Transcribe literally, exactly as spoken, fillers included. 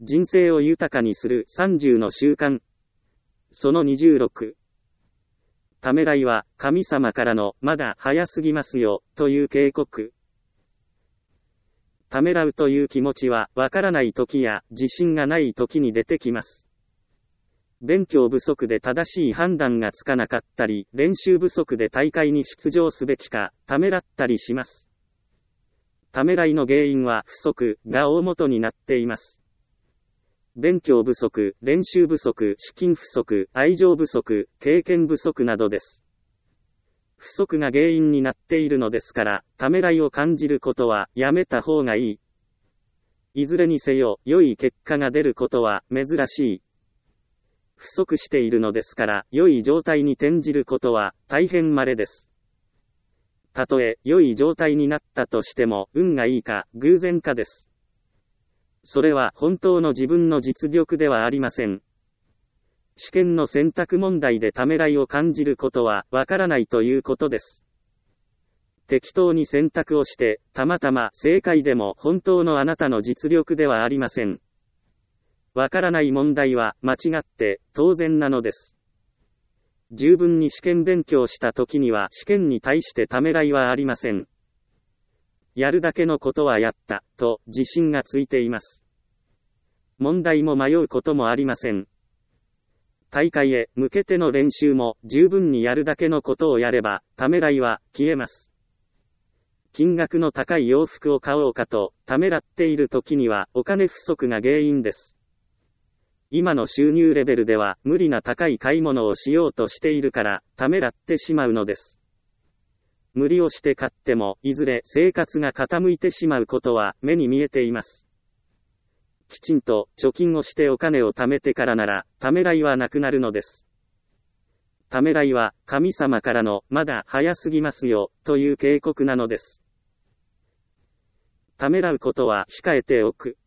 人生を豊かにするさんじゅうの習慣。そのにじゅうろく。ためらいは神様からのまだ早すぎますよという警告。ためらうという気持ちはわからない時や自信がない時に出てきます。勉強不足で正しい判断がつかなかったり、練習不足で大会に出場すべきか、ためらったりします。ためらいの原因は不足が大元になっています。勉強不足、練習不足、資金不足、愛情不足、経験不足などです。不足が原因になっているのですから、ためらいを感じることはやめた方がいい。いずれにせよ、良い結果が出ることは珍しい。不足しているのですから、良い状態に転じることは大変稀です。たとえ良い状態になったとしても、運がいいか偶然かです。それは本当の自分の実力ではありません。試験の選択問題でためらいを感じることはわからないということです。適当に選択をして、たまたま正解でも本当のあなたの実力ではありません。わからない問題は間違って当然なのです。十分に試験勉強した時には試験に対してためらいはありません。やるだけのことはやったと自信がついています。問題も迷うこともありません。大会へ向けての練習も十分にやるだけのことをやればためらいは消えます。金額の高い洋服を買おうかとためらっている時にはお金不足が原因です。今の収入レベルでは無理な高い買い物をしようとしているからためらってしまうのです。無理をして買ってもいずれ生活が傾いてしまうことは目に見えています。きちんと貯金をしてお金を貯めてからならためらいはなくなるのです。ためらいは神様からのまだ早すぎますよという警告なのです。ためらうことは控えておく。